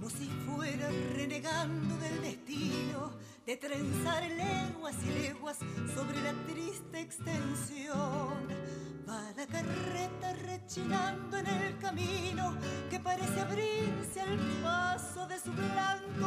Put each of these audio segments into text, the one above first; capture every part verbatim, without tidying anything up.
como si fuera renegando del destino de trenzar leguas y leguas sobre la triste extensión. Va la carreta rechinando en el camino que parece abrirse al paso de su blanco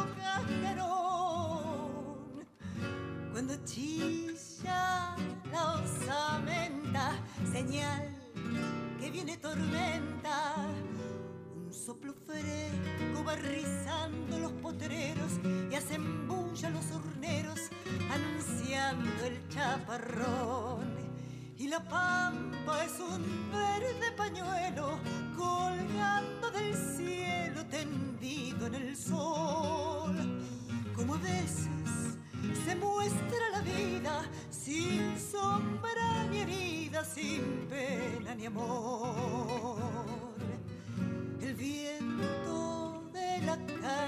cascarón. Cuando chilla la osamenta, señal que viene tormenta. Un soplo fresco va rizando los potreros y hacen bulla los horneros anunciando el chaparrón. Y la pampa es un verde pañuelo colgando del cielo tendido en el sol. Como a veces se muestra la vida sin sombra ni herida, sin pena ni amor. El viento de la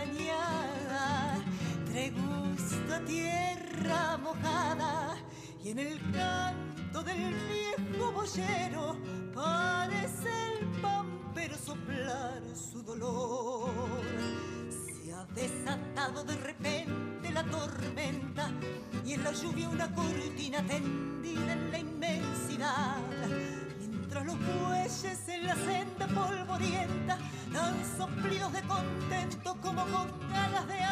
cañada trae gusto a tierra mojada y en el canto del viejo boyero parece el pampero soplar su dolor. Se ha desatado de repente la tormenta y en la lluvia una cortina tendida en la inmensidad. Mientras los bueyes en la senda polvorienta dan soplidos de contento como con ganas de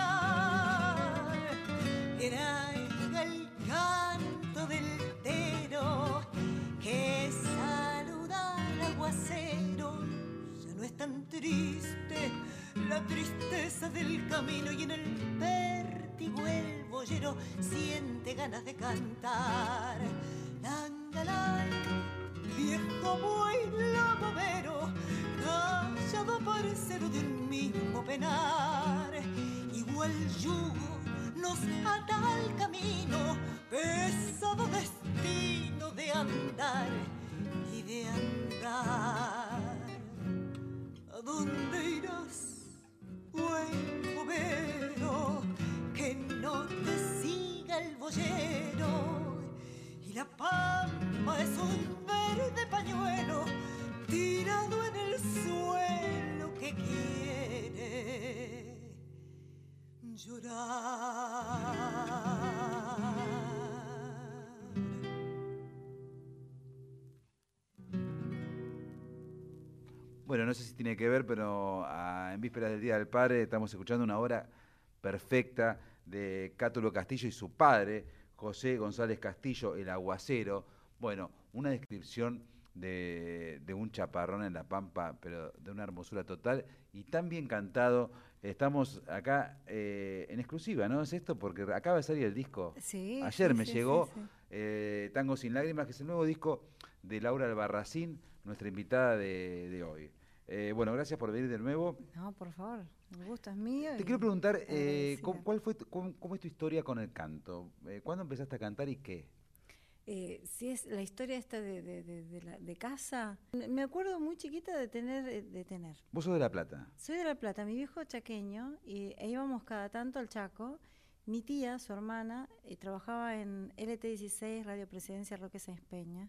andar. Era el canto del tero que saluda al aguacero. Ya no es tan triste la tristeza del camino y en el vértigo el boyero siente ganas de cantar. Langalay, viejo buey lamavero, callado parcero de un mismo penar. Igual yugo nos ata al camino, pesado destino de andar y de andar. ¿A dónde irás, buey bobero? Que no te siga el boyero. Y la pampa es un verde pañuelo tirado en el suelo que quiere llorar. Bueno, no sé si tiene que ver, pero a, en vísperas del Día del Padre estamos escuchando una obra perfecta de Cátulo Castillo y su padre, José González Castillo, El Aguacero. Bueno, una descripción de, de un chaparrón en la pampa, pero de una hermosura total y tan bien cantado. Estamos acá eh, en exclusiva, ¿no? Es esto porque acaba de salir el disco. Sí, Ayer sí, me sí, llegó sí, sí. Eh, Tango sin lágrimas, que es el nuevo disco de Laura Albarracín, nuestra invitada de, de hoy. Eh, bueno, gracias por venir de nuevo. No, por favor, el gusto es mío. Te y quiero preguntar, eh, ¿cómo, agradecida. cuál fue tu- cómo, cómo es tu historia con el canto? Eh, ¿Cuándo empezaste a cantar y qué? Eh, si es la historia esta de, de, de, de, la, de casa, me acuerdo muy chiquita de tener, eh, de tener. Vos sos de La Plata. Soy de La Plata, mi viejo chaqueño, y e íbamos cada tanto al Chaco. Mi tía, su hermana, eh, trabajaba en L T dieciséis, Radio Presidencia Roque Sáenz Peña,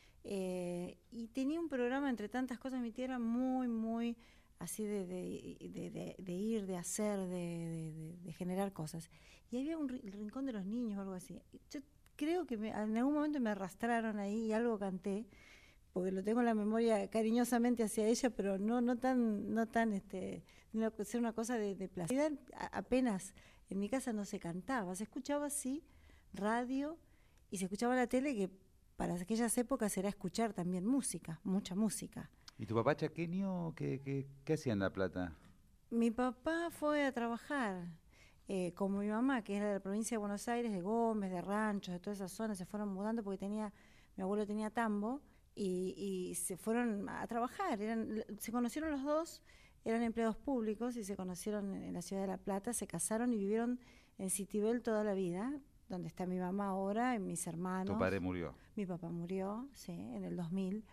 eh, y tenía un programa entre tantas cosas. Mi tía era muy, muy así de, de, de, de, de ir, de hacer, de, de, de, de generar cosas. Y había un ri- el rincón de los niños o algo así. Yo creo que me, en algún momento me arrastraron ahí y algo canté, porque lo tengo en la memoria cariñosamente hacia ella, pero no no tan no tan este no ser una cosa de, de placer. A- apenas en mi casa no se cantaba, se escuchaba así radio y se escuchaba la tele, que para aquellas épocas era escuchar también música, mucha música. ¿Y tu papá chaqueño qué, qué, qué hacía en La Plata? Mi papá fue a trabajar, eh, como mi mamá, que era de la provincia de Buenos Aires, de Gómez, de Ranchos, de todas esas zonas, se fueron mudando porque tenía, mi abuelo tenía tambo, y, y se fueron a trabajar. Eran, se conocieron los dos, eran empleados públicos y se conocieron en, en la ciudad de La Plata, se casaron y vivieron en Citibel toda la vida, donde está mi mamá ahora y mis hermanos. Tu padre murió. Mi papá murió, sí, en el dos mil.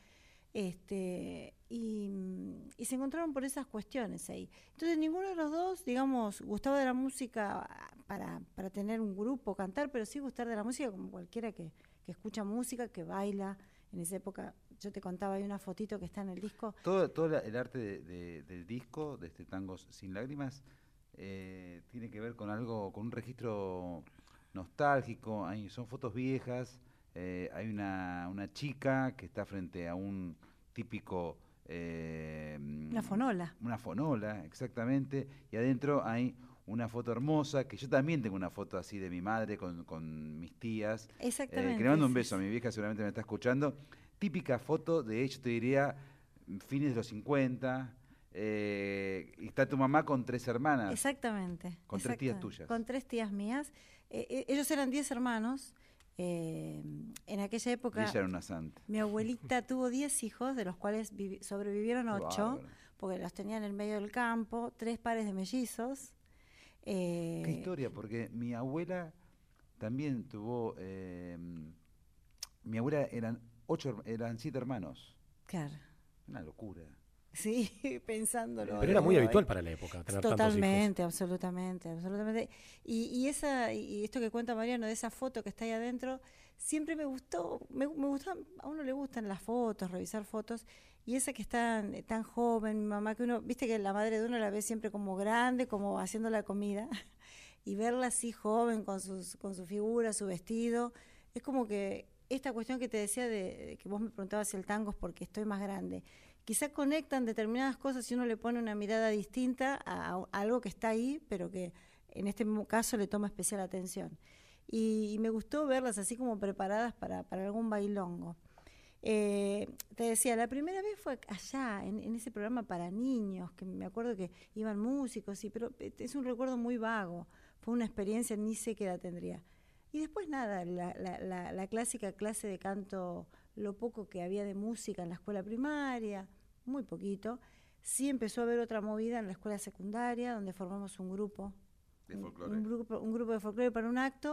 Este, y, y se encontraron por esas cuestiones ahí. Entonces ninguno de los dos, digamos, gustaba de la música para, para tener un grupo, cantar, pero sí gustar de la música como cualquiera que, que escucha música, que baila. En esa época yo te contaba, hay una fotito que está en el disco. Todo, todo la, el arte de, de, del disco, de este Tangos sin Lágrimas, eh, tiene que ver con algo, con un registro nostálgico. Hay, son fotos viejas, eh, hay una, una chica que está frente a un típico... Eh, una fonola. Una fonola, exactamente, y adentro hay una foto hermosa, que yo también tengo una foto así de mi madre con, con mis tías. Exactamente. Eh, que le mando un beso a mi vieja, seguramente me está escuchando. Típica foto, de hecho te diría, fines de los cincuenta, eh, y está tu mamá con tres hermanas. Exactamente. Con exactamente. tres tías tuyas. Con tres tías mías. Eh, ellos eran diez hermanos. Eh, en aquella época, y ella era una santa. Mi abuelita tuvo diez hijos, de los cuales sobrevivieron ocho, Bárbaro. Porque los tenían en el medio del campo, tres pares de mellizos. Eh, Qué historia, porque mi abuela también tuvo, eh, mi abuela eran ocho, eran siete hermanos. Claro. Una locura. Sí, pensándolo. Pero era muy habitual para la época tener Totalmente, tantos hijos. absolutamente, absolutamente. Y, y esa y esto que cuenta Mariano de esa foto que está ahí adentro, siempre me gustó, me, me gustan, a uno le gustan las fotos, revisar fotos, y esa que está tan joven, mi mamá, que uno, viste que la madre de uno la ve siempre como grande, como haciendo la comida, y verla así joven con sus, con su figura, su vestido, es como que esta cuestión que te decía de, de que vos me preguntabas si el tango es porque estoy más grande. Quizá conectan determinadas cosas y uno le pone una mirada distinta a, a algo que está ahí, pero que en este caso le toma especial atención. Y, y me gustó verlas así como preparadas para, para algún bailongo. Eh, te decía, la primera vez fue allá, en, en ese programa para niños, que me acuerdo que iban músicos, sí, pero es un recuerdo muy vago. Fue una experiencia, ni sé qué edad tendría. Y después nada, la, la, la, la clásica clase de canto, lo poco que había de música en la escuela primaria, muy poquito. Sí empezó a haber otra movida en la escuela secundaria, donde formamos un grupo, de folclore. Un, un, grupo, un grupo de folclore para un acto,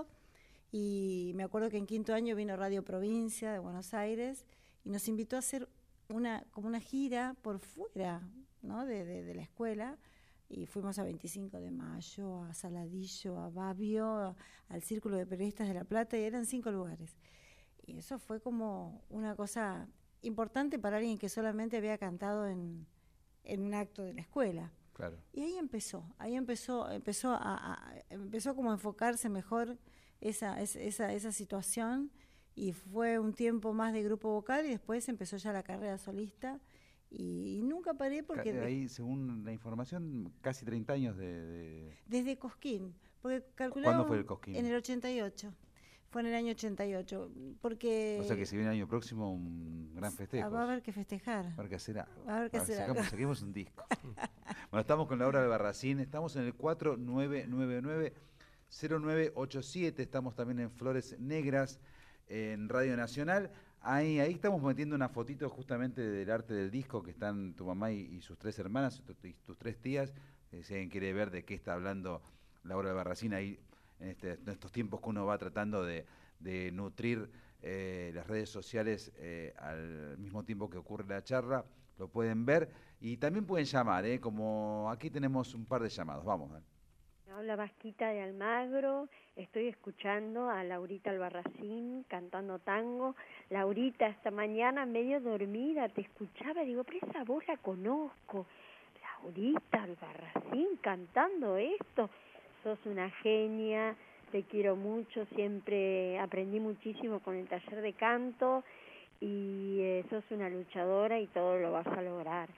y me acuerdo que en quinto año vino Radio Provincia de Buenos Aires y nos invitó a hacer una como una gira por fuera, ¿no? de, de, de la escuela, y fuimos a veinticinco de mayo, a Saladillo, a Babio, a, al Círculo de Periodistas de La Plata, y eran cinco lugares. Y eso fue como una cosa importante para alguien que solamente había cantado en, en un acto de la escuela. Claro. Y ahí empezó, ahí empezó, empezó a, a empezó como a enfocarse mejor esa, esa, esa situación, y fue un tiempo más de grupo vocal y después empezó ya la carrera solista. Y, y nunca paré porque... Ahí, según la información, casi treinta años de... de... Desde Cosquín, porque calculaba... ¿Cuándo fue el Cosquín? En el ochenta y ocho, fue en el año ochenta y ocho, porque... O sea que si viene el año próximo un gran festejo. Va a haber que festejar. Va a haber que hacer algo. Va a haber que hacer algo. Sacamos, saquemos un disco. Bueno, estamos con Laura Albarracín, estamos en el cuatro nueve nueve nueve cero nueve ocho siete, estamos también en Flores Negras, en Radio Nacional. Ahí, ahí estamos metiendo una fotito justamente del arte del disco, que están tu mamá y, y sus tres hermanas, y tus tres tías. Eh, si alguien quiere ver de qué está hablando Laura Albarracín, ahí en, este, en estos tiempos que uno va tratando de, de nutrir eh, las redes sociales eh, al mismo tiempo que ocurre la charla, lo pueden ver y también pueden llamar, eh, como aquí tenemos un par de llamados. Vamos. ¿eh? Habla Vasquita de Almagro, estoy escuchando a Laurita Albarracín cantando tango. Laurita, esta mañana medio dormida te escuchaba, digo, pero esa voz la conozco. Laurita Albarracín cantando esto, sos una genia, te quiero mucho, siempre aprendí muchísimo con el taller de canto y eh, sos una luchadora y todo lo vas a lograr.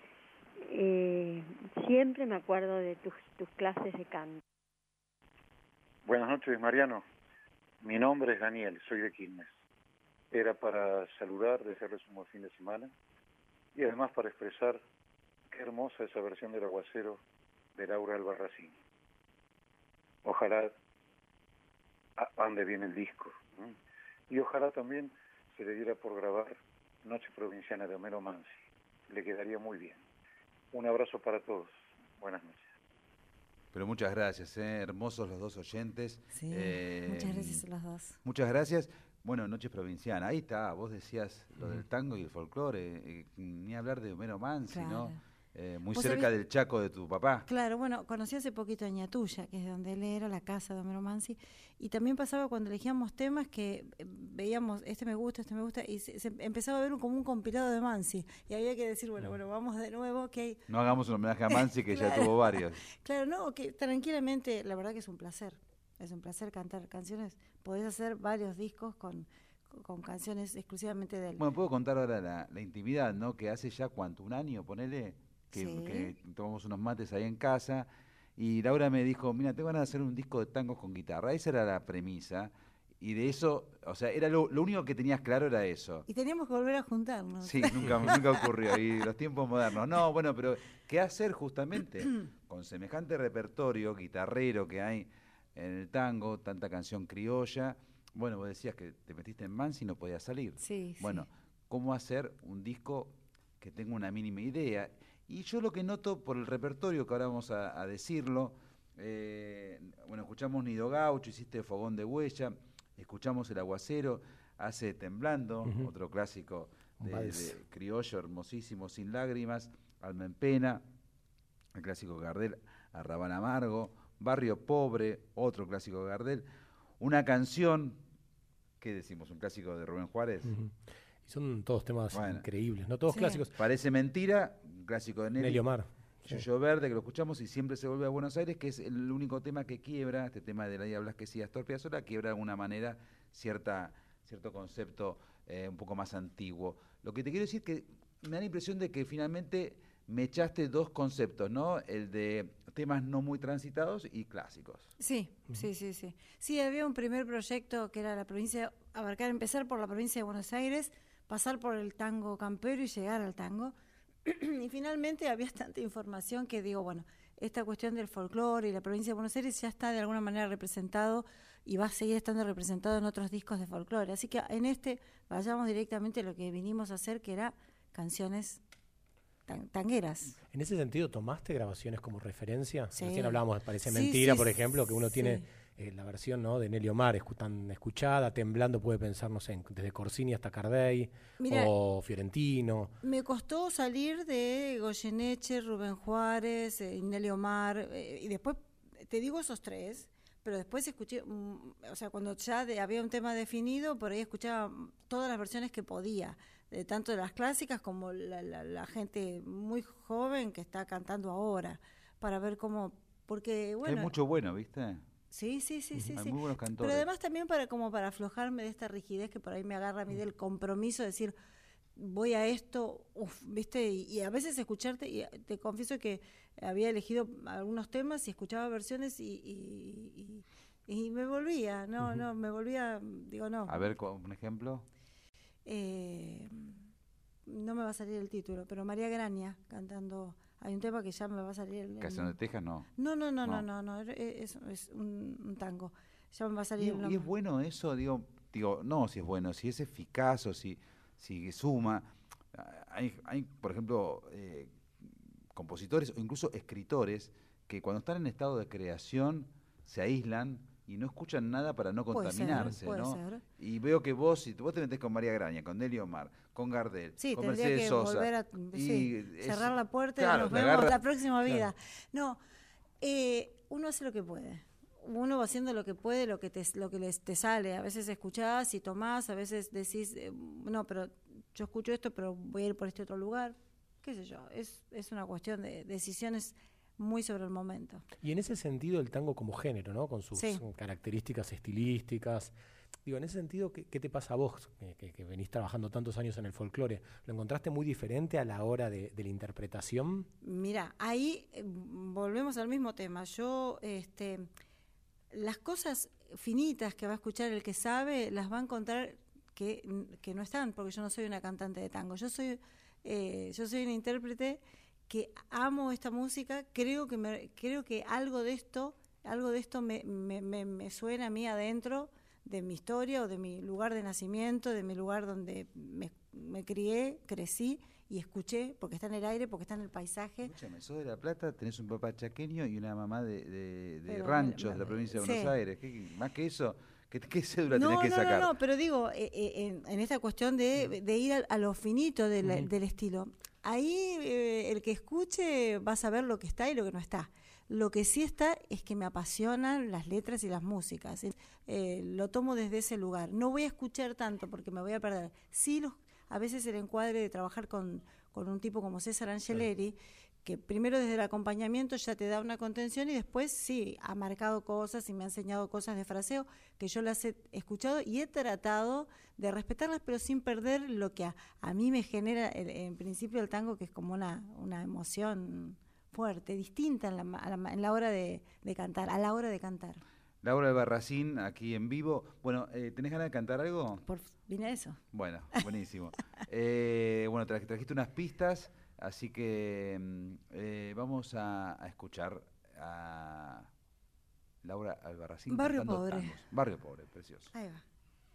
Eh, siempre me acuerdo de tus, tus clases de canto. Buenas noches, Mariano. Mi nombre es Daniel, soy de Quilmes. Era para saludar, desearles un buen fin de semana y además para expresar qué hermosa esa versión del Aguacero de Laura Albarracín. Ojalá ande bien el disco, ¿eh? Y ojalá también se le diera por grabar Noche Provinciana de Homero Mansi. Le quedaría muy bien. Un abrazo para todos. Buenas noches. Pero muchas gracias, ¿eh? Hermosos los dos oyentes. Sí, eh, muchas gracias a los dos. Muchas gracias. Bueno, Noche Provinciana, ahí está, vos decías lo del tango y el folclore, eh, ni hablar de Homero Mansi, Claro. ¿no? eh, muy ¿Vos cerca sabés? del Chaco de tu papá. Claro, bueno, conocí hace poquito a Ñatuya, que es de donde él era, la casa de Homero Mansi, y también pasaba cuando elegíamos temas que eh, veíamos, este me gusta, este me gusta, y se, se empezaba a ver un- como un compilado de Mansi, y había que decir, bueno, bueno, vamos de nuevo, ok. No hagamos un homenaje a Mansi, que ya Claro. tuvo varios. Claro, no, que tranquilamente, la verdad que es un placer, es un placer cantar canciones, podés hacer varios discos con, con, con canciones exclusivamente de él. Bueno, puedo contar ahora la, la intimidad, ¿no? Que hace ya, ¿cuánto? ¿Un año? Ponele, que, Sí. que tomamos unos mates ahí en casa, y Laura me dijo, mira, tengo ganas de hacer un disco de tangos con guitarra. Esa era la premisa, y de eso, o sea, era lo, lo único que tenías claro era eso. Y teníamos que volver a juntarnos. Sí, nunca, nunca ocurrió. Y los tiempos modernos. No, bueno, pero ¿qué hacer justamente con semejante repertorio guitarrero que hay en el tango, tanta canción criolla? Bueno, vos decías que te metiste en Mansi y no podías salir. Sí, Bueno, sí. ¿cómo hacer un disco que tenga una mínima idea? Y yo lo que noto por el repertorio, que ahora vamos a, a decirlo, eh, bueno, escuchamos Nido Gaucho, hiciste Fogón de Huella, escuchamos El Aguacero, hace Temblando, Ujú. otro clásico Un de, vals. de criollo hermosísimo, Sin Lágrimas, Alma en Pena, el clásico Gardel, Arrabal Amargo, Barrio Pobre, otro clásico de Gardel, una canción, ¿qué decimos? Un clásico de Rubén Juárez. Ujú. Y son todos temas Bueno. increíbles, ¿no? Todos Sí. clásicos. Parece mentira, un clásico de Nelly. Nelly Omar. Sí. Yuyo Verde, que lo escuchamos y siempre se vuelve a Buenos Aires, que es el único tema que quiebra, este tema de la Ida Blasquez y Astor Piazzolla, quiebra de alguna manera cierta, cierto concepto eh, un poco más antiguo. Lo que te quiero decir es que me da la impresión de que finalmente me echaste dos conceptos, ¿no? El de temas no muy transitados y clásicos. Sí, sí, sí, sí. Sí, había un primer proyecto que era la provincia, abarcar, empezar por la provincia de Buenos Aires, pasar por el tango campero y llegar al tango. Y finalmente había tanta información que digo, bueno, esta cuestión del folclore y la provincia de Buenos Aires ya está de alguna manera representado y va a seguir estando representado en otros discos de folclore. Así que en este vayamos directamente a lo que vinimos a hacer, que era canciones tan- tangueras. En ese sentido, ¿tomaste grabaciones como referencia? Sí. Recién hablábamos de Parece Sí, Mentira, sí, por ejemplo, que uno sí. tiene eh, la versión, ¿no?, de Nelly Omar, escu- tan escuchada, Temblando puede pensar, no sé, en- desde Corsini hasta Cardey, Mira, o Fiorentino. me costó salir de Goyeneche, Rubén Juárez, eh, Nelly Omar, eh, y después, te digo esos tres, pero después escuché, mm, o sea, cuando ya de- había un tema definido, por ahí escuchaba mm, todas las versiones que podía, de tanto de las clásicas como la, la- la gente muy joven que está cantando ahora, para ver cómo, porque bueno... Hay mucho bueno, ¿viste? Sí, sí, sí, sí, Hay sí. muy buenos cantores. Pero además también para como para aflojarme de esta rigidez que por ahí me agarra a mí del compromiso de decir voy a esto, uf, viste, y, y a veces escucharte, y te confieso que había elegido algunos temas y escuchaba versiones y, y, y- y me volvía, no, Ujú. no, me volvía, digo no. A ver, co- un ejemplo. Eh, no me va a salir el título, pero María Graña cantando, hay un tema que ya me va a salir el, el Canción de Texas, no. no, no, no, no, No. no, no, es, es un, un tango. Ya me va a Y, salir el y nombre. es bueno eso, digo, digo, no si es bueno, si es eficaz o si, si suma. Ah, Hay, hay por ejemplo, eh, compositores o incluso escritores que cuando están en estado de creación se aíslan y no escuchan nada para no Puede ser, contaminarse, puede ¿no? ser. Y veo que vos, si vos te metés con María Graña, con Nelly Omar, con Gardel, Sí, con tendría Mercedes que Sosa, volver a y sí, es- cerrar la puerta claro, y nos te vemos agarra- la próxima Claro. vida. No, eh, uno hace lo que puede. Uno va haciendo lo que puede, lo que te, lo que les, te sale. A veces escuchás y tomás, a veces decís, eh, no, pero yo escucho esto, pero voy a ir por este otro lugar. Qué sé yo, es, es una cuestión de decisiones muy sobre el momento. Y en ese sentido el tango como género, ¿no?, con sus Sí. características estilísticas. Digo, en ese sentido, ¿qué, qué te pasa a vos, que, que- que venís trabajando tantos años en el folclore? ¿Lo encontraste muy diferente a la hora de, de la interpretación? Mira, ahí eh, volvemos al mismo tema. Yo, este, las cosas finitas que va a escuchar el que sabe, las va a encontrar que, que no están, porque yo no soy una cantante de tango. Yo soy, eh, yo soy una intérprete que amo esta música. Creo que me, creo que algo de esto, algo de esto me, me, me, me suena a mí adentro de mi historia o de mi lugar de nacimiento, de mi lugar donde me, me crié, crecí y escuché, porque está en el aire, porque está en el paisaje. Escúchame, sos de La Plata, tenés un papá chaqueño y una mamá de, de- de Pero, ranchos bueno, de la provincia de sí. Buenos Aires. ¿Qué- qué- más que eso, ¿qué, qué cédula No, tenés que no, sacar? no, no, pero digo, eh, eh, en, en esta cuestión de, de ir a, a lo finito de la- Ujú. del estilo. Ahí eh, el que escuche va a saber lo que está y lo que no está. Lo que sí está es que me apasionan las letras y las músicas. Eh, lo tomo desde ese lugar. No voy a escuchar tanto porque me voy a perder. Sí, los, a veces el encuadre de trabajar con, con un tipo como César Angeleri, que primero desde el acompañamiento ya te da una contención y después sí, ha marcado cosas y me ha enseñado cosas de fraseo que yo las he escuchado y he tratado de respetarlas, pero sin perder lo que a, a mí me genera el, en principio el tango, que es como una, una emoción fuerte, distinta en la, a la, en la hora de, de cantar, a la hora de cantar. Laura Albarracín, aquí en vivo. Bueno, eh, ¿tenés ganas de cantar algo? Por, vine a eso. Bueno, buenísimo. eh, bueno, tra trajiste unas pistas, así que eh, vamos a, a escuchar a Laura Albarracín. Barrio Pobre. Tangos. Barrio Pobre, precioso. Ahí va.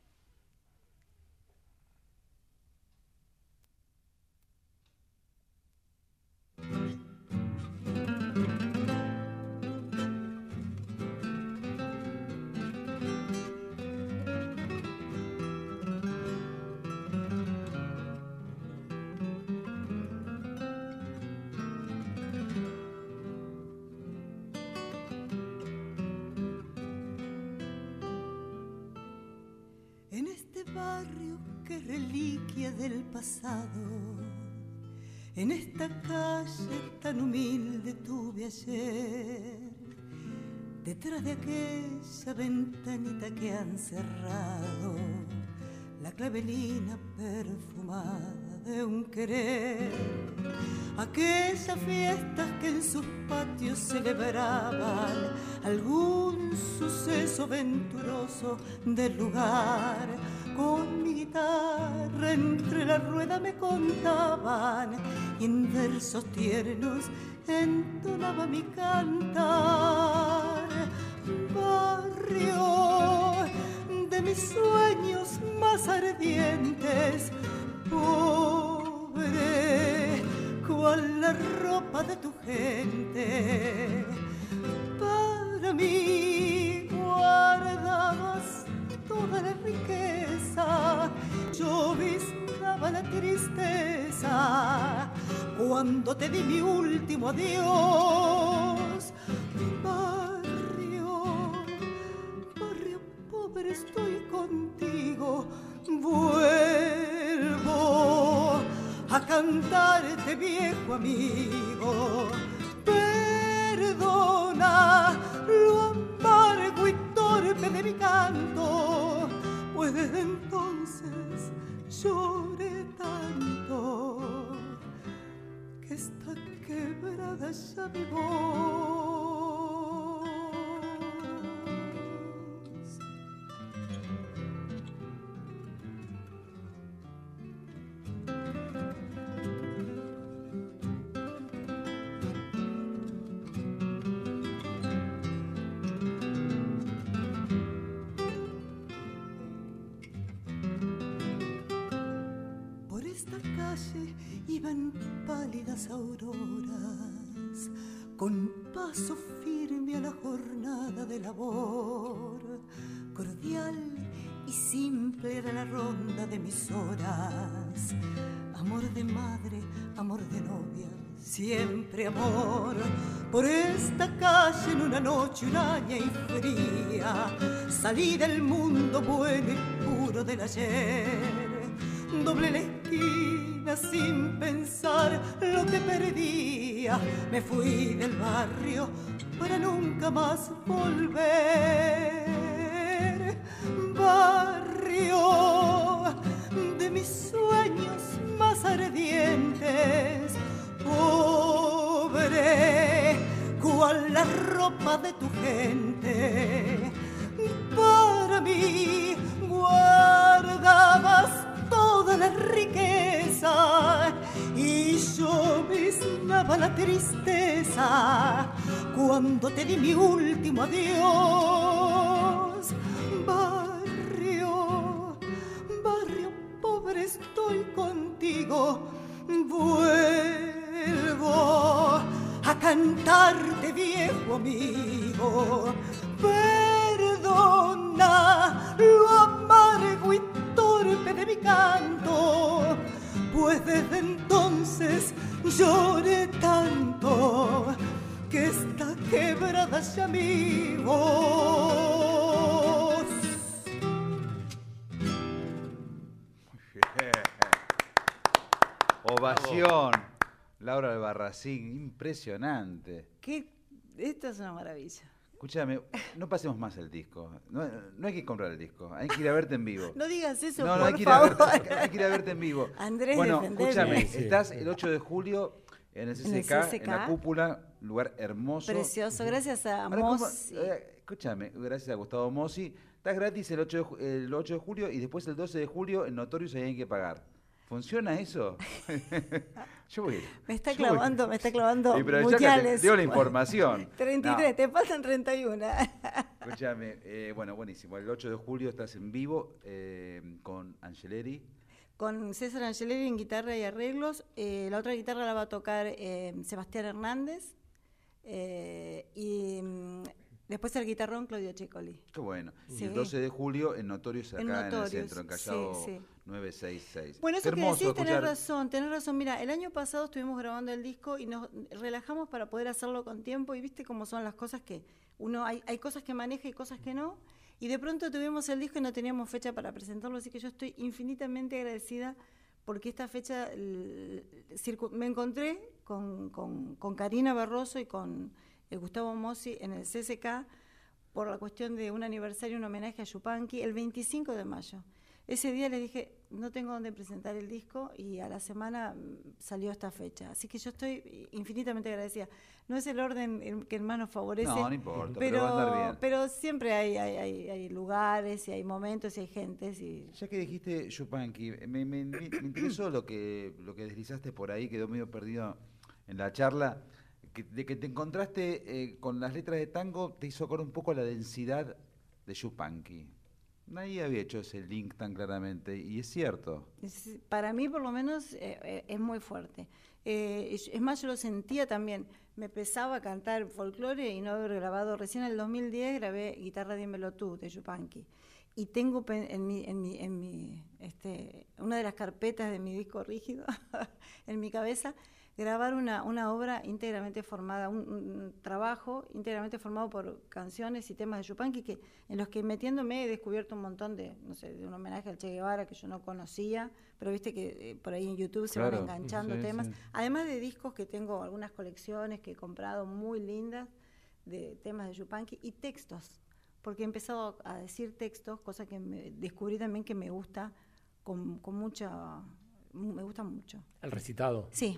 En este barrio que es reliquia del pasado, en esta calle tan humilde tuve ayer, detrás de aquella ventanita que han cerrado, la clavelina perfumada de un querer, aquellas fiestas que en sus patios celebraban algún suceso venturoso del lugar. Con mi guitarra entre la rueda me contaban y en versos tiernos entonaba mi cantar. Barrio de mis sueños más ardientes, pobre cual la ropa de tu gente, para mí guardabas toda la riqueza, yo visitaba la tristeza cuando te di mi último adiós. Barrio, barrio pobre, estoy contigo, vuelvo a cantarte, viejo amigo. Perdona lo amargo y torpe de mi canto, pues desde entonces lloré tanto que está quebrada ya mi voz. Iban pálidas auroras, con paso firme a la jornada de labor. Cordial y simple era la ronda de mis horas. Amor de madre, amor de novia, siempre amor. Por esta calle en una noche huraña y fría, salí del mundo bueno y puro del ayer. Doblé la esquina sin pensar lo que perdía, me fui del barrio para nunca más volver. Barrio de mis sueños más ardientes, pobre cual la ropa de tu gente, para mí guardabas toda la riqueza y yo biznaba la tristeza cuando te di mi último adiós. Barrio, barrio pobre, estoy contigo, vuelvo a cantarte, viejo amigo. Perdona lo amargo y torpe de mi canto, pues desde entonces entonces lloré tanto que está quebrada ya mi voz. Ovación. Laura Albarracín, impresionante. ¿Qué? Esto es una maravilla. Escúchame, no pasemos más el disco. No, no hay que comprar el disco, hay que ir a verte en vivo. No digas eso, no, por no, hay que, ir favor. a verte, hay que ir a verte en vivo. Andrés, bueno, defendeme. escúchame, Sí, sí. estás el ocho de julio en el C C K, ¿En el C C K? en la cúpula, lugar hermoso. Precioso, gracias a Ahora, ¿cómo- Mossi. eh, escúchame, gracias a Gustavo Mossi. Estás gratis el ocho, de, ju- el ocho de julio y después el doce de julio en Notorious hay que pagar. ¿Funciona eso? Yo voy. Me está yo voy. clavando, me está clavando Sí, pero ya que te mundiales. dio la información. treinta y tres, No. te faltan treinta y uno. Escúchame, eh, bueno, buenísimo. El ocho de julio estás en vivo eh, con Angeleri. Con César Angeleri en guitarra y arreglos. Eh, la otra guitarra la va a tocar eh, Sebastián Hernández. Eh, y mm, después el guitarrón Claudio Checoli. Qué bueno. Sí. Y el doce de julio en Notorious acá En en, el Notorious, centro, en Callao sí, sí. novecientos sesenta y seis. Bueno, Qué eso que hermoso decís, tenés escuchar- razón, tenés razón. Mira, el año pasado estuvimos grabando el disco y nos relajamos para poder hacerlo con tiempo y viste cómo son las cosas que uno, hay, hay cosas que maneja y cosas que no. Y de pronto tuvimos el disco y no teníamos fecha para presentarlo, así que yo estoy infinitamente agradecida porque esta fecha l- circu- me encontré con, con, con Karina Barroso y con eh, Gustavo Mossi en el C C K por la cuestión de un aniversario, un homenaje a Yupanqui, el veinticinco de mayo. Ese día les dije, no tengo dónde presentar el disco y a la semana mm, salió esta fecha. Así que yo estoy infinitamente agradecida. No es el orden el que más nos favorece. No, no importa, pero, pero, va a andar bien. pero siempre hay, hay, hay, hay lugares y hay momentos y hay gentes. Y... Ya que dijiste Yupanqui, me, me, me interesó lo que, lo que deslizaste por ahí, quedó medio perdido en la charla, que, de que te encontraste eh, con las letras de tango, te hizo acordar un poco la densidad de Yupanqui. Nadie había hecho ese link tan claramente, y es cierto. Es- Para mí, por lo menos, eh, eh, es muy fuerte. Eh, es es más, yo lo sentía también. Me pesaba cantar folclore y no haber grabado. Recién en el dos mil diez grabé Guitarra Dímelo Tú, de Yupanqui. Y tengo pen- en mi, en mi, en mi este, una de las carpetas de mi disco rígido, en mi cabeza, grabar una, una obra íntegramente formada, un, un trabajo íntegramente formado por canciones y temas de Yupanqui, que en los que metiéndome he descubierto un montón de, no sé, de un homenaje al Che Guevara que yo no conocía, pero viste que eh, por ahí en YouTube se Claro, van enganchando sí, temas. sí. Además de discos que tengo, algunas colecciones que he comprado muy lindas de temas de Yupanqui y textos, porque he empezado a decir textos, cosa que me descubrí también que me gusta con, con mucha, me gusta mucho. El recitado. Sí,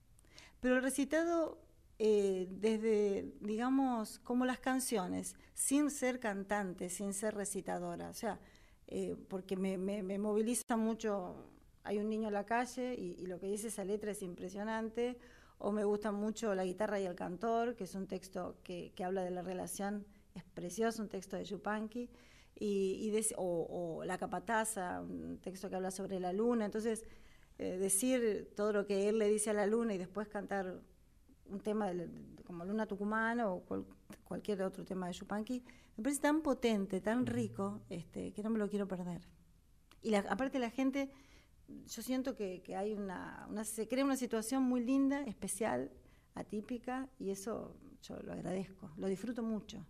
pero el recitado eh, desde, digamos, como las canciones, sin ser cantante, sin ser recitadora, o sea, eh, porque me, me, me moviliza mucho, hay un niño en la calle y, y lo que dice esa letra es impresionante, o me gusta mucho La guitarra y el cantor, que es un texto que, que habla de la relación, es precioso, un texto de Yupanqui, y, y de- o, o La capataza, un texto que habla sobre la luna, entonces... Eh, decir todo lo que él le dice a la luna y después cantar un tema de, de, como Luna Tucumana o cual, cualquier otro tema de Yupanqui, me parece tan potente, tan rico, este, que no me lo quiero perder. Y la, aparte la gente, yo siento que, que hay una, una, se crea una situación muy linda, especial, atípica, y eso yo lo agradezco, lo disfruto mucho.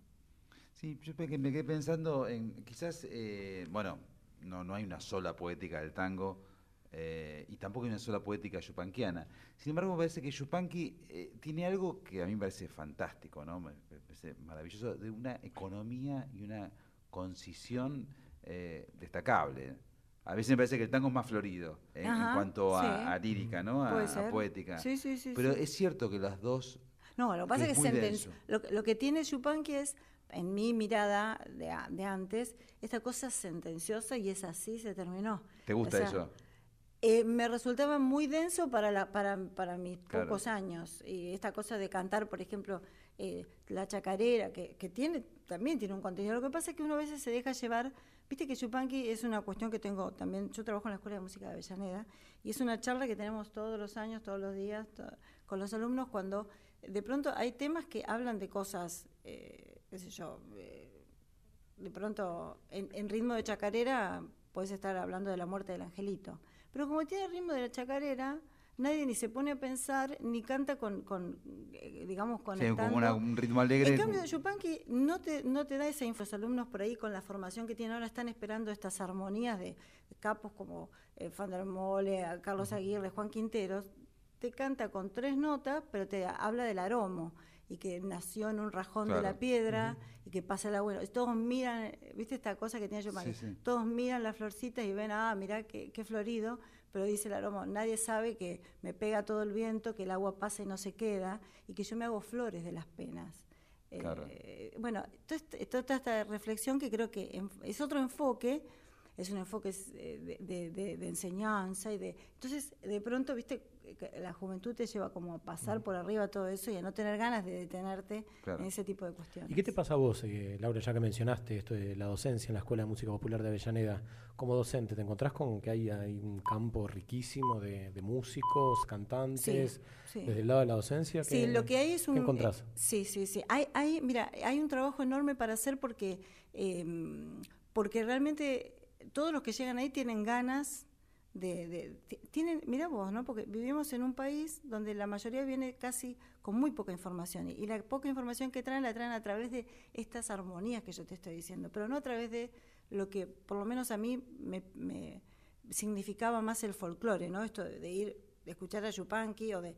Sí, yo me me quedé pensando en, quizás, eh, bueno, no, no hay una sola poética del tango, Eh, y tampoco hay una sola poética yupanquiana. Sin embargo, me parece que Yupanqui eh, tiene algo que a mí me parece fantástico, ¿no? Me, me parece maravilloso, de una economía y una concisión eh, destacable. A veces me parece que el tango es más florido en, en Ajá, cuanto a, sí. a lírica, ¿no? A, Puede a ser. poética. Sí, sí, sí. Pero sí. es cierto que las dos... No, lo que pasa que es es que muy senten- denso. lo, que- lo que tiene Yupanqui es, en mi mirada de, a- de antes, esta cosa sentenciosa y es así, se terminó. ¿Te gusta O sea, eso? Eh, me resultaba muy denso para, la, para, para mis Claro. pocos años. Y esta cosa de cantar, por ejemplo, eh, la chacarera, que, que tiene también tiene un contenido. Lo que pasa es que uno a veces se deja llevar. Viste que Yupanqui es una cuestión que tengo también. Yo trabajo en la Escuela de Música de Avellaneda y es una charla que tenemos todos los años, todos los días, to- con los alumnos, cuando de pronto hay temas que hablan de cosas, eh, qué sé yo, eh, de pronto en, en ritmo de chacarera puedes estar hablando de la muerte del angelito. Pero como tiene el ritmo de la chacarera, nadie ni se pone a pensar, ni canta con, con eh, digamos, conectando. Sí, como una, un ritmo alegre. En cambio, Yupanqui no te, no te da esa info. Los alumnos por ahí con la formación que tienen ahora están esperando estas armonías de, de capos como eh, Van der Mole, Carlos Aguirre, Juan Quinteros. Te canta con tres notas, pero te habla del aromo y que nació en un rajón claro. de la piedra uh-huh. y que pasa el abuelo. Todos miran, ¿viste esta cosa que tiene Yupanqui? Sí, sí. Todos miran las florcitas y ven, ah, mirá qué, qué florido, pero dice el aroma, nadie sabe que me pega todo el viento, que el agua pasa y no se queda, y que yo me hago flores de las penas. Claro. Eh, bueno, toda esta reflexión que creo que es otro enfoque, es un enfoque de, de, de, de enseñanza y de... Entonces, de pronto, viste, la juventud te lleva como a pasar por arriba todo eso y a no tener ganas de detenerte claro. en ese tipo de cuestiones. ¿Y qué te pasa a vos, eh, Laura, ya que mencionaste esto de la docencia en la Escuela de Música Popular de Avellaneda? Como docente, ¿te encontrás con que hay, hay un campo riquísimo de, de músicos, cantantes, sí, sí. desde el lado de la docencia? Sí, ¿qué, lo que hay es un... ¿qué encontrás? Eh, sí, sí, sí. Hay, hay, mira, hay un trabajo enorme para hacer porque, eh, porque realmente todos los que llegan ahí tienen ganas de, de, de tienen, mirá vos, ¿no? Porque vivimos en un país donde la mayoría viene casi con muy poca información y, y la poca información que traen la traen a través de estas armonías que yo te estoy diciendo, pero no a través de lo que por lo menos a mí me, me significaba más el folclore, ¿no? Esto de, de ir, de escuchar a Yupanqui o de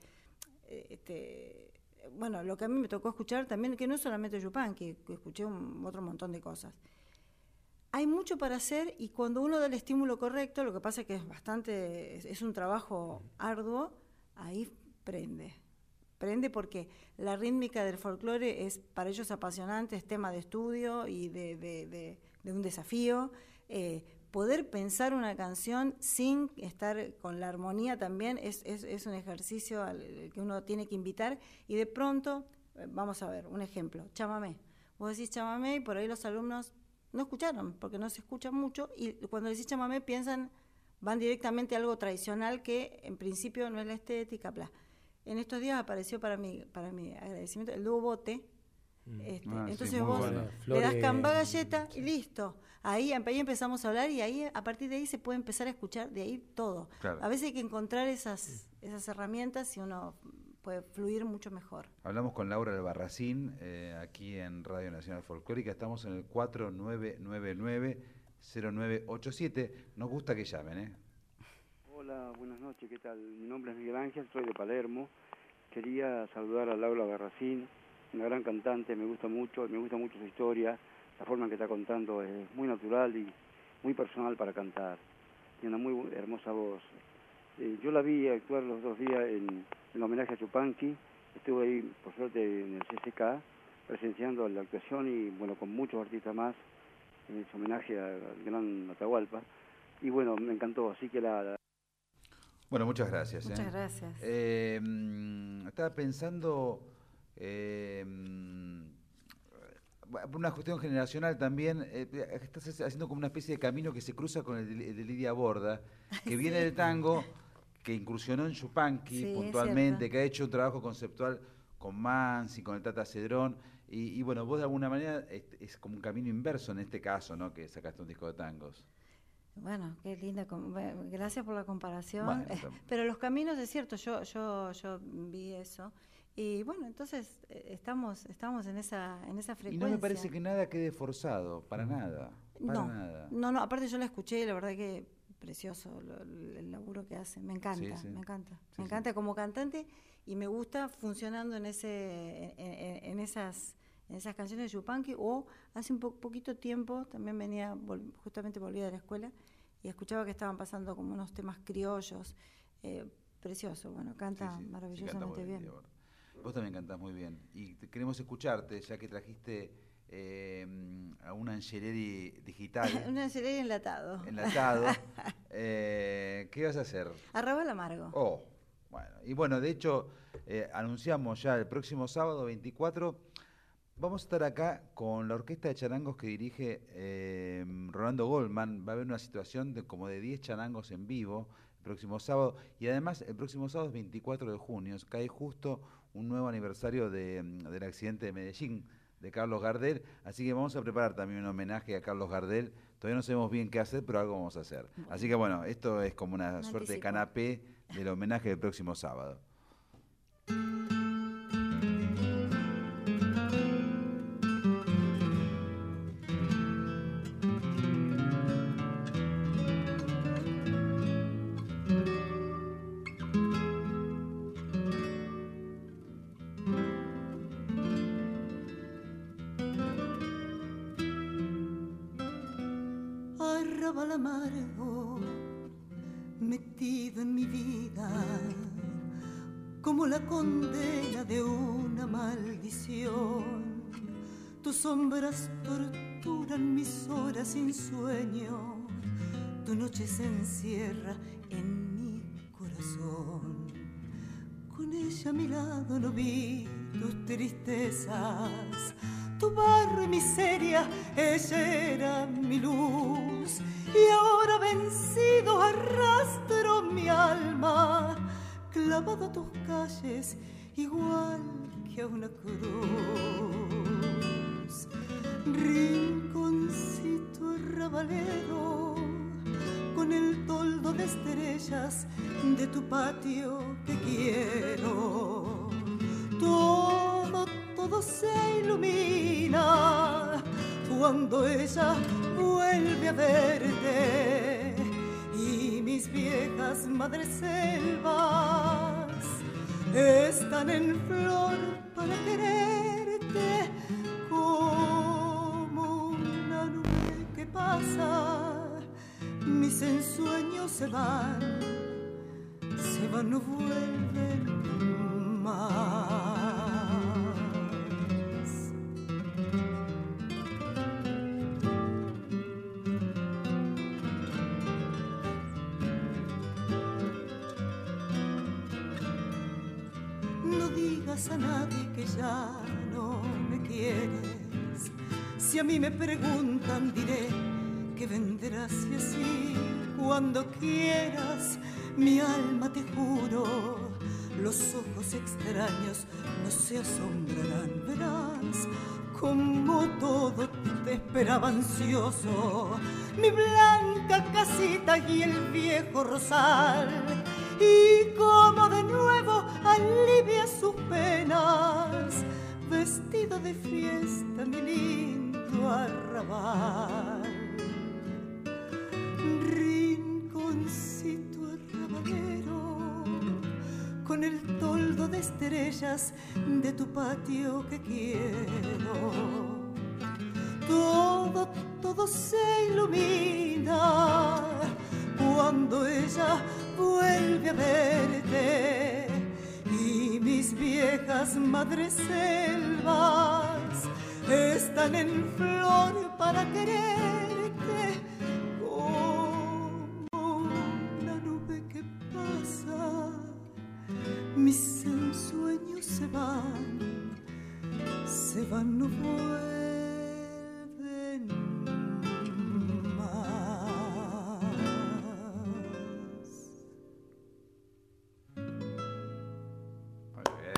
este, bueno, lo que a mí me tocó escuchar también, que no es solamente Yupanqui, que escuché un, otro montón de cosas. Hay mucho para hacer y cuando uno da el estímulo correcto, lo que pasa es que es bastante, es, es un trabajo arduo, ahí prende. Prende porque la rítmica del folclore es para ellos apasionante, es tema de estudio y de, de, de, de un desafío. Eh, poder pensar una canción sin estar con la armonía también es, es, es un ejercicio al que uno tiene que invitar y de pronto, vamos a ver, un ejemplo, chamamé. Vos decís chamamé y por ahí los alumnos no escucharon, porque no se escucha mucho, y cuando decís chamamé piensan, van directamente a algo tradicional que en principio no es la estética, bla. En estos días apareció para mi, para mi agradecimiento el dúo Bote, mm. este, ah, entonces sí, vos bueno. le das camba galleta y listo. Ahí, ahí empezamos a hablar y ahí a partir de ahí se puede empezar a escuchar de ahí todo. Claro. A veces hay que encontrar esas, esas herramientas y uno puede fluir mucho mejor. Hablamos con Laura Albarracín, eh, aquí en Radio Nacional Folclórica, estamos en el cuatro nueve nueve nueve cero nueve ocho siete, nos gusta que llamen, ¿eh? Hola, buenas noches, ¿qué tal? Mi nombre es Miguel Ángel, soy de Palermo, quería saludar a Laura Albarracín, una gran cantante, me gusta mucho, me gusta mucho su historia, la forma en que está contando es muy natural y muy personal para cantar, tiene una muy hermosa voz. Eh, yo la vi actuar los dos días en, en homenaje a Yupanqui, estuve ahí por suerte en el C C K presenciando la actuación y bueno, con muchos artistas más en ese homenaje al gran Atahualpa y bueno, me encantó, así que la... la... Bueno, muchas gracias. Muchas ¿eh? gracias. Eh, estaba pensando, eh, una cuestión generacional también, eh, estás haciendo como una especie de camino que se cruza con el de, el de Lidia Borda, que sí. viene del tango, que incursionó en Yupanqui sí, puntualmente, que ha hecho un trabajo conceptual con Mansi, con el Tata Cedrón, y, y bueno, vos de alguna manera es, es como un camino inverso en este caso, ¿no? Que sacaste un disco de tangos. Bueno, qué linda, gracias por la comparación. Bueno, eh, pero los caminos, es cierto, yo yo yo vi eso. Y bueno, entonces eh, estamos estamos en esa en esa frecuencia. Y no me parece que nada quede forzado, para nada. Para no, nada. no, no, aparte yo la escuché y la verdad que precioso lo, el laburo que hace, me encanta, sí, sí. me encanta. Sí, me encanta sí. como cantante y me gusta funcionando en ese en, en, en esas en esas canciones de Yupanqui, o hace un po poquito tiempo también venía, vol justamente volvía de la escuela y escuchaba que estaban pasando como unos temas criollos, eh, precioso, bueno, canta sí, sí, maravillosamente sí, canta bien. bien. Vos también cantás muy bien y te, queremos escucharte, ya que trajiste eh, a un Angeleri digital. Un Angeleri enlatado. Enlatado. eh, ¿Qué vas a hacer? Arrabal amargo. Oh, bueno, y bueno, de hecho, eh, anunciamos ya el próximo sábado veinticuatro, vamos a estar acá con la orquesta de charangos que dirige eh, Rolando Goldman. Va a haber una situación de como de diez charangos en vivo el próximo sábado. Y además el próximo sábado es veinticuatro de junio, cae justo un nuevo aniversario de, del accidente de Medellín, de Carlos Gardel. Así que vamos a preparar también un homenaje a Carlos Gardel. Todavía no sabemos bien qué hacer, pero algo vamos a hacer. Así que bueno, esto es como una, una suerte anticipo. de canapé del homenaje del próximo sábado. Arrabal amargo metido en mi vida, como la condena de una maldición. Tus sombras torturan mis horas sin sueño, tu noche se encierra en mi corazón. Con ella a mi lado no vi tus tristezas, tu barro y miseria, ella era mi luz. Y ahora vencido arrastro mi alma, clavado a tus calles, igual que a una cruz. Rinconcito arrabalero, con el toldo de estrellas de tu patio que quiero. Todo, todo se ilumina cuando ella vuelve a verte, y mis viejas madreselvas están en flor para quererte, como una nube que pasa. Mis ensueños se van, se van, no vuelven más. No digas a nadie que ya no me quieres. Si a mí me preguntan, diré que vendrás y así cuando quieras. Mi alma, te juro, los ojos extraños no se asombrarán. Verás como todo te esperaba ansioso, mi blanca casita y el viejo rosal, y como de nuevo alivia sus penas, vestido de fiesta mi lindo arrabal. Rinconcito arrabalero, con el toldo de estrellas de tu patio que quiero. Todo, todo se ilumina cuando ella vuelve a verte, y mis viejas madreselvas están en flor para quererte, como una nube que pasa. Mis ensueños se van, se van, no vuelven más. Muy bien.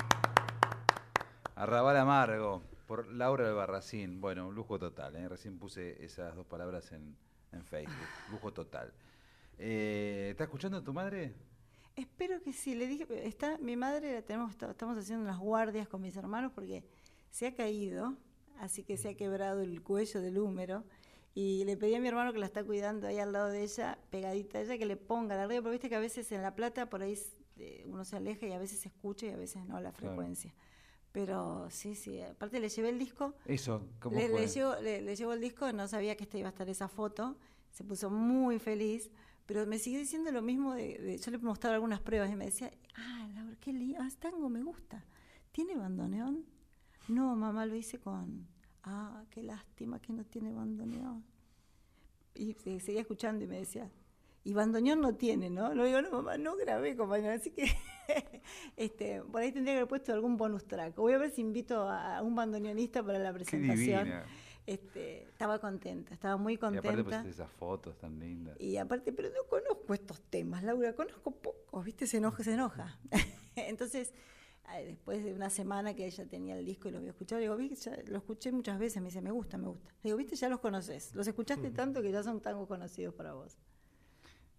Arrabal amargo, por Laura Albarracín. Bueno, un lujo total, ¿eh? Recién puse esas dos palabras en, en Facebook. Lujo total. Eh, ¿Está escuchando a tu madre? Espero que sí. Le dije, está mi madre, la tenemos, estamos haciendo unas guardias con mis hermanos porque se ha caído, así que se ha quebrado el cuello del húmero, y le pedí a mi hermano que la está cuidando ahí al lado de ella, pegadita a ella, que le ponga la radio, porque viste que a veces en La Plata por ahí uno se aleja y a veces se escucha y a veces no la frecuencia. Claro. Pero sí, sí, aparte le llevé el disco. Eso, ¿cómo le, fue? Le llevo, le, le llevo el disco, no sabía que esta iba a estar esa foto, se puso muy feliz. Pero me siguió diciendo lo mismo, de, de yo le mostraba algunas pruebas y me decía, ah, Laura, qué lindo, ah, tango me gusta. ¿Tiene bandoneón? No, mamá, lo hice con, ah, qué lástima que no tiene bandoneón. Y se, seguía escuchando y me decía, y bandoneón no tiene, ¿no? Lo digo, no, mamá, no grabé con bandoneón, así que este, por ahí tendría que haber puesto algún bonus track. Voy a ver si invito a, a un bandoneonista para la presentación. Qué divina. Este, estaba contenta, estaba muy contenta. Y aparte pusiste esas fotos tan lindas. Y aparte, pero no conozco estos temas, Laura, conozco pocos, ¿viste? Se enoja, se enoja. Entonces, después de una semana que ella tenía el disco y lo había escuchado, le digo, ¿viste? Ya lo escuché muchas veces, me dice, me gusta, me gusta. Le digo, ¿viste? Ya los conoces, los escuchaste tanto que ya son tangos conocidos para vos.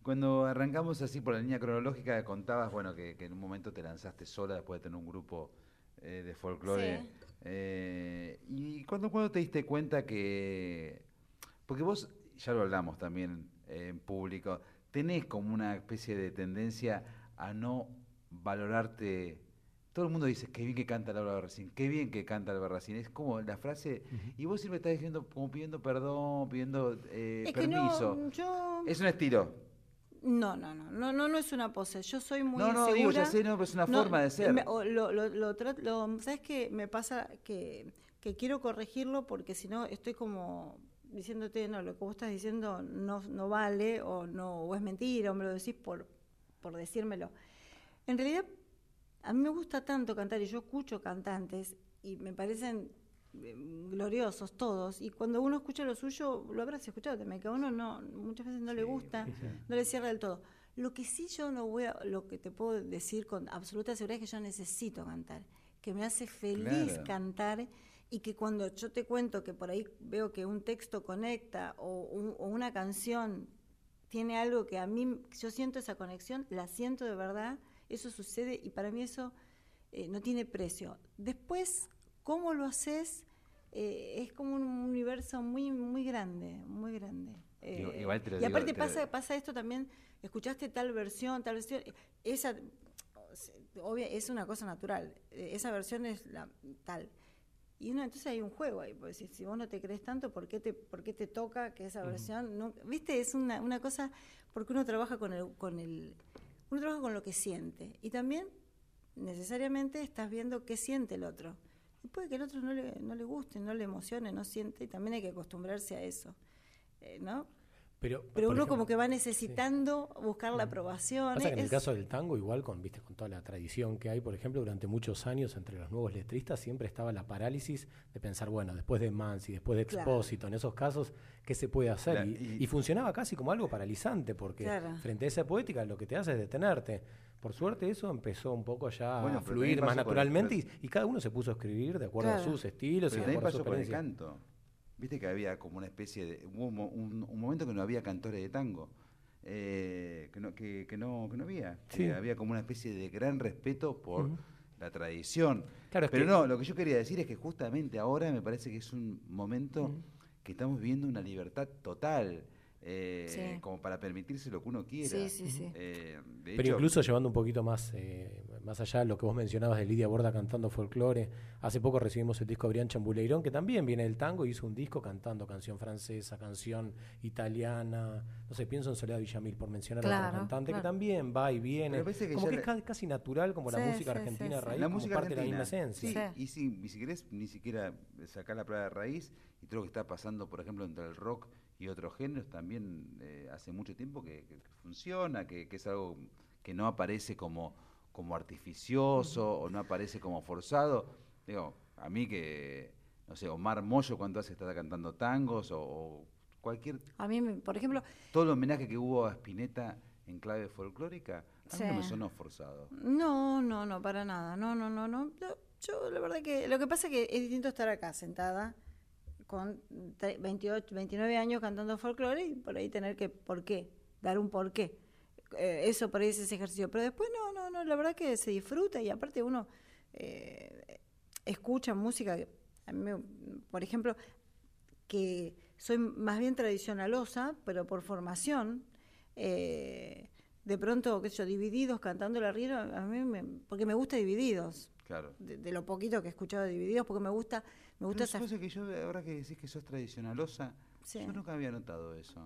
Cuando arrancamos así por la línea cronológica, contabas, bueno, que, que en un momento te lanzaste sola después de tener un grupo eh, de folclore. Sí. Eh, ¿Y cuándo, cuándo te diste cuenta que...? Porque vos, ya lo hablamos también eh, en público, tenés como una especie de tendencia a no valorarte. Todo el mundo dice, qué bien que canta Laura Barracín, qué bien que canta Albarracín. Es como la frase, uh-huh. y vos siempre estás diciendo, como pidiendo perdón, pidiendo eh, es permiso. Que no, yo... Es un estilo. No, no, no, no, no, no es una pose. Yo soy muy no, no, insegura. Digo, ya sé, no, pero es una no, forma de ser. Me, lo, lo, lo, lo, ¿Sabes qué? Me pasa que, que quiero corregirlo porque si no estoy como diciéndote, no, lo que vos estás diciendo no, no vale o no o es mentira o me lo decís por, por decírmelo. En realidad, a mí me gusta tanto cantar y yo escucho cantantes y me parecen gloriosos todos, y cuando uno escucha lo suyo, lo habrás escuchado también, que a uno no, muchas veces no sí, le gusta, sí, sí. no le cierra del todo. Lo que sí yo no voy a, lo que te puedo decir con absoluta seguridad es que yo necesito cantar, que me hace feliz claro. cantar, y que cuando yo te cuento que por ahí veo que un texto conecta o, un, o una canción tiene algo que a mí, yo siento esa conexión, la siento de verdad, eso sucede y para mí eso eh, no tiene precio. Después, ¿cómo lo haces? Eh, es como un universo muy muy grande, muy grande. Eh, Igual te lo y digo, aparte te pasa lo... pasa esto también, escuchaste tal versión, tal versión, esa obvia, es una cosa natural, esa versión es la tal. Y uno, entonces hay un juego ahí, porque si, si vos no te crees tanto, ¿por qué te, por qué te toca que esa versión? Uh-huh. no, ¿Viste? Es una, una cosa, porque uno trabaja con el, con el, uno trabaja con lo que siente. Y también, necesariamente, estás viendo qué siente el otro. Y puede que el otro no le, no le guste, no le emocione, no siente, y también hay que acostumbrarse a eso, eh, ¿no? Pero, Pero uno ejemplo, como que va necesitando sí. buscar la aprobación. Pasa que en es... el caso del tango, igual con, viste, con toda la tradición que hay, por ejemplo, durante muchos años entre los nuevos letristas siempre estaba la parálisis de pensar, bueno, después de Mansi, después de Expósito, claro. en esos casos, ¿qué se puede hacer? La, y, y, y funcionaba casi como algo paralizante, porque claro. frente a esa poética lo que te hace es detenerte. Por suerte eso empezó un poco ya bueno, a fluir más naturalmente el, pero, y, y cada uno se puso a escribir de acuerdo claro. a sus estilos. Pero y de acuerdo pasó a su con el canto. Viste que había como una especie de... Hubo un, un, un momento que no había cantores de tango, eh, que, no, que, que, no, que no había. Sí. Que había como una especie de gran respeto por uh-huh. la tradición. Claro, Pero que... no, lo que yo quería decir es que justamente ahora me parece que es un momento uh-huh. que estamos viviendo una libertad total. Eh, sí. Como para permitirse lo que uno quiera. Sí, sí, sí. Eh, de Pero hecho, incluso llevando un poquito más eh, más allá de lo que vos mencionabas de Lidia Borda cantando folclore, hace poco recibimos el disco de Brian Chambuleirón, que también viene del tango, y hizo un disco cantando canción francesa, canción italiana, no sé, pienso en Soledad Villamil, por mencionar claro, a otra cantante, claro. que también va y viene, que como que le... es casi natural, como sí, la música sí, argentina sí, raíz, la como música parte argentina, de la misma esencia. Sí, sí. Y si, y si querés ni siquiera sacar la palabra raíz, y todo lo que está pasando, por ejemplo, entre el rock y otros géneros también eh, hace mucho tiempo que, que, que funciona, que, que es algo que no aparece como, como artificioso uh-huh. o no aparece como forzado. Digo, a mí que, no sé, Omar Mollo cuando hace está cantando tangos o, o cualquier... A mí, por ejemplo... Todo el homenaje que hubo a Spinetta en clave folclórica, a sí. mí no me sonó forzado. No, no, no, para nada. No, no, no, no. Yo, yo la verdad que... Lo que pasa es que es distinto estar acá sentada con veintiocho, veintinueve años cantando folclore y por ahí tener que, ¿por qué? Dar un porqué. Eh, eso por ahí es ese ejercicio. Pero después no, no, no, la verdad que se disfruta y aparte uno eh, escucha música. A mí me, por ejemplo, que soy más bien tradicionalosa, pero por formación, eh, de pronto, qué sé yo, Divididos cantando el arriero, a mí me, porque me gusta Divididos. Claro. De, de lo poquito que he escuchado de Divididos, porque me gusta, me gusta esa... cosa que yo, ahora que decís que sos tradicionalosa, sí. yo nunca había notado eso.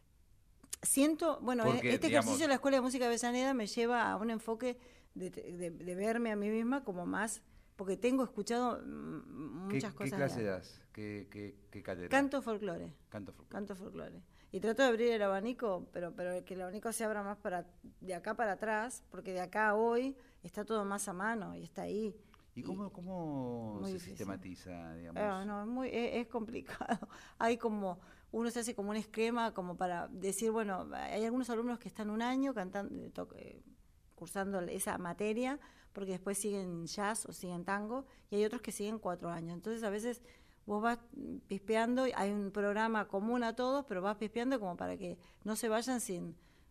Siento, bueno, porque, este digamos, ejercicio de la Escuela de Música de Avellaneda me lleva a un enfoque de, de, de verme a mí misma como más, porque tengo escuchado muchas ¿Qué, cosas. ¿Qué clase das? ¿Qué, qué, qué cátedra? Canto folclore. Canto folclore. Canto folclore. Y trato de abrir el abanico, pero pero que el abanico se abra más para de acá para atrás, porque de acá a hoy está todo más a mano y está ahí. ¿Y cómo, y cómo se difícil. sistematiza, digamos? Eh, no, es, muy, es, es complicado. Hay como, uno se hace como un esquema como para decir, bueno, hay algunos alumnos que están un año cantando, eh, cursando esa materia, porque después siguen jazz o siguen tango, y hay otros que siguen cuatro años. Entonces a veces vos vas pispeando, hay un programa común a todos, pero vas pispeando como para que no se vayan sin,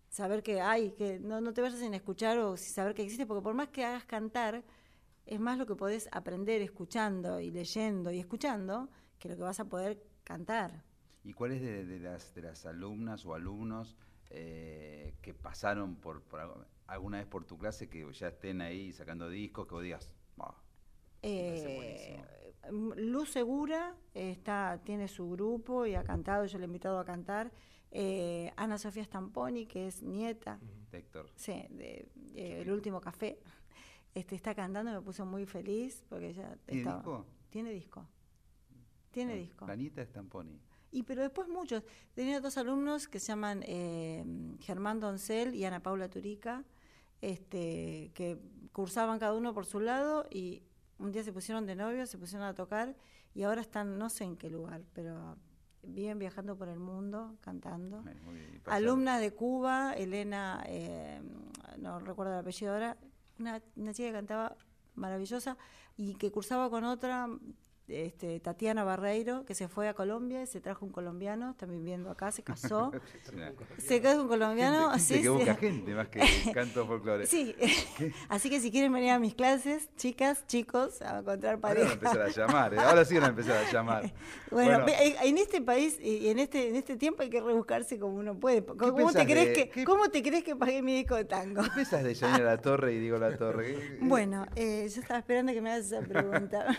saber que hay, que no, no te vayas sin escuchar o sin saber que existe, porque por más que hagas cantar, es más lo que podés aprender escuchando y leyendo y escuchando que lo que vas a poder cantar. ¿Y cuáles de, de, las, de las alumnas o alumnos eh, que pasaron por, por alguna vez por tu clase que ya estén ahí sacando discos, que vos digas, oh, eh, Luz Segura está, tiene su grupo y ha cantado, yo le he invitado a cantar. Eh, Ana Sofía Stamponi, que es nieta de Héctor, sí, de, de El Último Café, este, está cantando, me puso muy feliz porque ella ¿Tiene estaba, disco? Tiene disco. Tiene ah, disco. La nieta Stamponi. Y pero después muchos. Tenía dos alumnos que se llaman eh, Germán Doncel y Ana Paula Turica, este, que cursaban cada uno por su lado y un día se pusieron de novios, se pusieron a tocar y ahora están no sé en qué lugar, pero viven viajando por el mundo, cantando. Ay, muy bien, alumnas de Cuba, Elena, eh, no recuerdo el apellido ahora, una, una chica que cantaba maravillosa y que cursaba con otra, este, Tatiana Barreiro, que se fue a Colombia y se trajo un colombiano, está viviendo acá, se casó. Se casó un colombiano. Gente, sí, gente que sí. busca gente más que canto folclore. Sí, así que si quieren venir a mis clases, chicas, chicos, a encontrar pareja. Ahora van a empezar a llamar, ¿eh? Ahora sí van a empezar a llamar. Bueno, Bueno, en este país y en este en este tiempo hay que rebuscarse como uno puede. ¿Cómo pensás te crees de- que qué- cómo te crees que pagué mi disco de tango? ¿qué pensás de Yanira La Torre y Diego La Torre? ¿Qué- qué- Bueno, eh, yo estaba esperando que me hagas esa pregunta.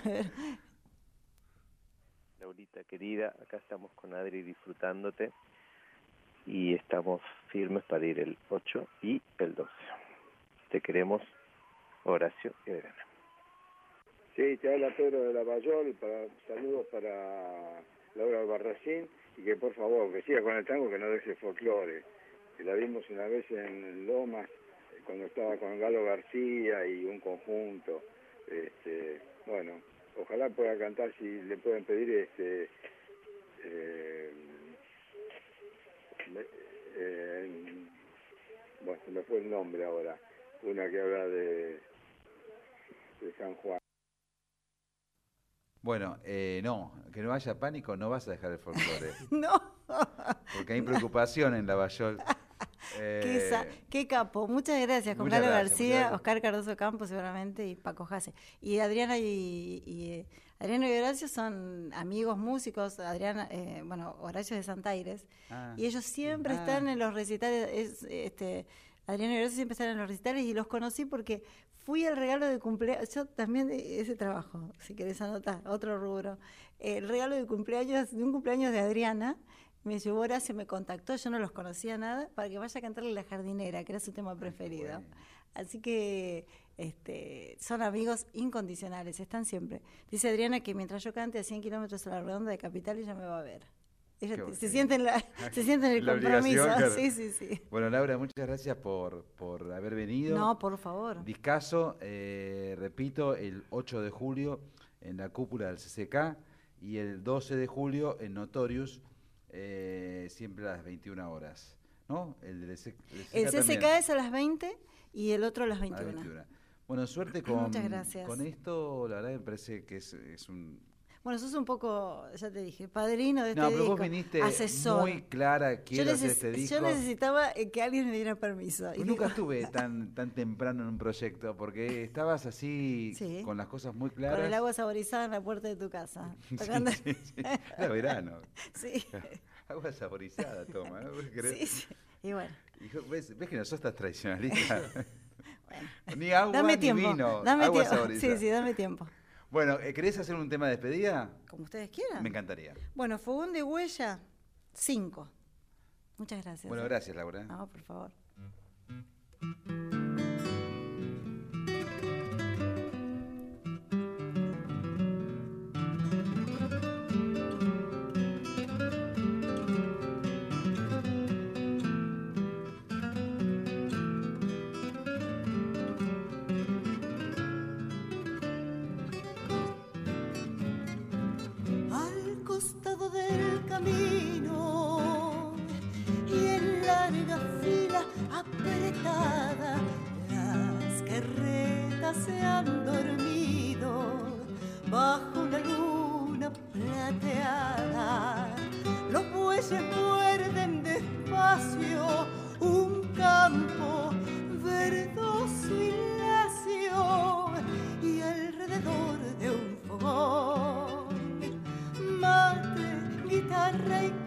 Laurita querida, acá estamos con Adri disfrutándote y estamos firmes para ir el ocho y el doce. Te queremos, Horacio y Adriana. Sí, te habla Pedro de Lavallol, para, saludos para Laura Albarracín y que por favor, que siga con el tango, que no deje folclore. Que la vimos una vez en Lomas, cuando estaba con Galo García y un conjunto. Este, bueno, ojalá pueda cantar, si le pueden pedir, este, eh, eh, bueno, se me fue el nombre ahora, una que habla de, de San Juan. Bueno, eh, no, que no haya pánico, no vas a dejar el folclore. No. Porque hay preocupación en Lavallol. Eh, Qué, sa- qué capo. Muchas gracias, Juan muchas Carlos gracias, García, muchas gracias. Oscar Cardoso Campos seguramente y Paco Jase. Y Adriana y, y eh, Adriana y Horacio son amigos músicos. Adriana, eh, bueno, Horacio es de Santaires. Ah. Y ellos siempre Ah. están en los recitales. Es, este, Adriana y Horacio siempre están en los recitales y los conocí porque fui al regalo de cumpleaños. Yo también de ese trabajo, si querés anotar, otro rubro. El regalo de cumpleaños, de un cumpleaños de Adriana. Me llevó Horacio, me contactó, yo no los conocía nada, para que vaya a cantarle La Jardinera, que era su tema preferido. bueno. Así que este, son amigos incondicionales, están siempre. Dice Adriana que mientras yo cante a cien kilómetros a la redonda de Capital, ella me va a ver. Ella Qué te- se, bueno. siente en la, se siente en el La compromiso. obligación, claro. Sí, sí, sí. Bueno, Laura, muchas gracias por, por haber venido. No, por favor. Discaso, eh, repito, el ocho de julio en la cúpula del C C K y el doce de julio en Notorious, eh, siempre a las veintiuna horas. ¿No? El, del C- el C C K El C C K también. es a las veinte y el otro a las A las veintiuna. veintiuna. Bueno, suerte con, Muchas gracias. con esto, la verdad me parece que es, es un... Bueno, sos un poco, ya te dije, padrino de este No, pero disco. vos viniste asesor. muy clara, Yo, quiero hacer neces- este disco. yo necesitaba eh, que alguien me diera permiso. Yo Y nunca digo, estuve tan, tan temprano en un proyecto, porque estabas así, Sí. con las cosas muy claras. con el agua saborizada en la puerta de tu casa. Sí, Tocando- sí, sí. Era verano. Sí. Agua saborizada, toma. ¿no? ¿Vos Sí, querés? sí. Y bueno, Y yo- ¿ves, ves que no sos tan tradicionalista? bueno. Ni agua Dame ni tiempo. vino. Dame agua tiempo. saborizada. Sí, sí, dame tiempo. Bueno, eh, ¿querés hacer un tema de despedida? Como ustedes quieran. Me encantaría. Bueno, Fogón de Huella, cinco. Muchas gracias. Bueno, ¿eh? gracias, Laura. No, por favor. Al costado del camino y en larga fila apretada, las carretas se han dormido bajo la luna plateada. Los bueyes muerden despacio un tierra y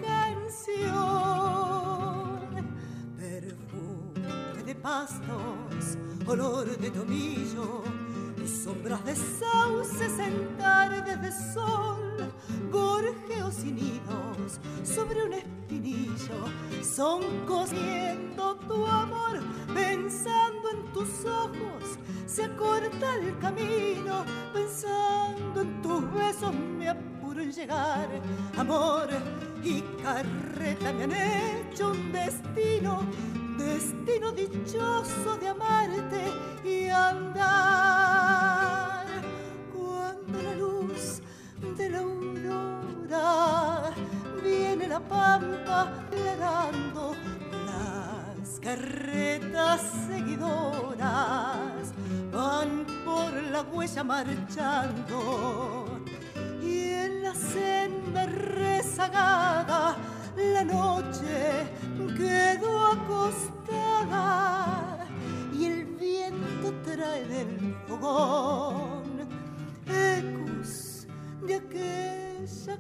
canción. Perfume de pastos, olor de tomillo y sombras de sauces en tardes de sol, gorjeos y nidos sobre un espinillo, son cosiendo tu amor, pensando en tus ojos, se acorta el camino, pensando en tus besos me apuro en llegar, amor y carreta me han hecho un destino, destino dichoso de amarte y andar. Cuando la luz de la aurora viene la pampa ladrando, las carretas seguidoras van por la huella marchando y en la senda rezagada la noche quedó acostada y el viento trae del fogón ecos de aquella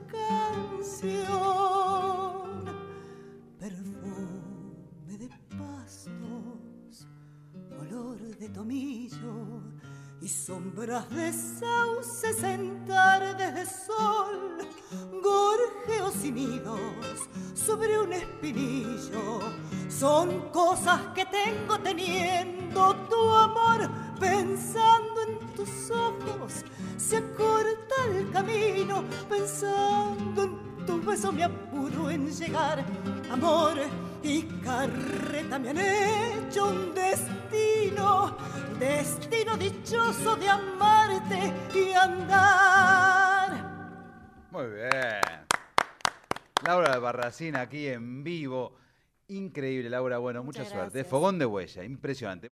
canción. Perfume de pastos, olor de tomillo y sombras de sauces en tardes de sol, gorjeos y nidos sobre un espinillo, son cosas que tengo teniendo tu amor, pensando en tus ojos, se acorta el camino, pensando en tu beso me apuro en llegar, amor y carreta me han hecho un destino, destino dichoso de amarte y andar. Muy bien. Laura Albarracín aquí en vivo. Increíble, Laura. Bueno, mucha Muchas suerte. gracias. Fogón de huella, impresionante.